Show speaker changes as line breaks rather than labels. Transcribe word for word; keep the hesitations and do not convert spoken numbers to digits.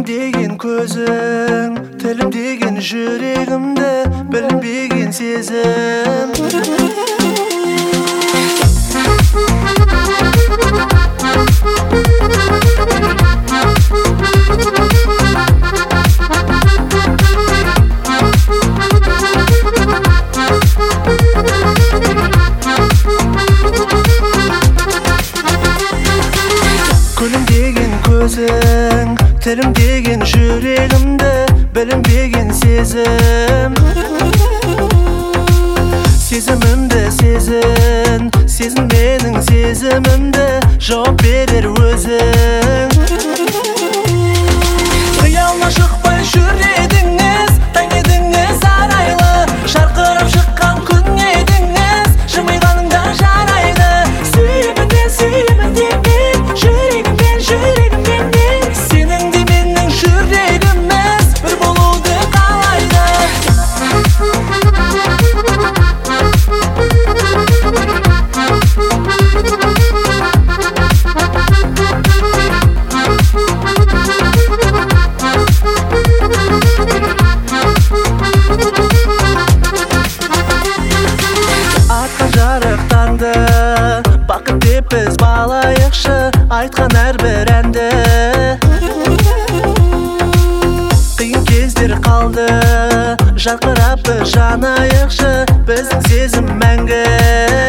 деген көзің, тілім деген жүрегімді білінбеген сезім. Gülüm деген көзің, тілім деген жүрегімді білінбеген сезім. Сезімімді сезін, сезін менің сезімімді, жауап берер өзің. Қиялына шықпай жүр едіңіз, таң едіңіз арайлы, жарқырап шыққан күн едіңіз, жымиғаныңда жарайды. Сүйемін де сүйемін де мен, жүрегіммен жүрегіммен мен, сенің де менің жүрегіміз бір болуды қалайды. Атқан жарық таңды, бақыт деп біз балайықшы, айтқан әрбір әнді. Қиын кездер қалды, жарқырап біз жанайықшы, біздің сезім мәңгі.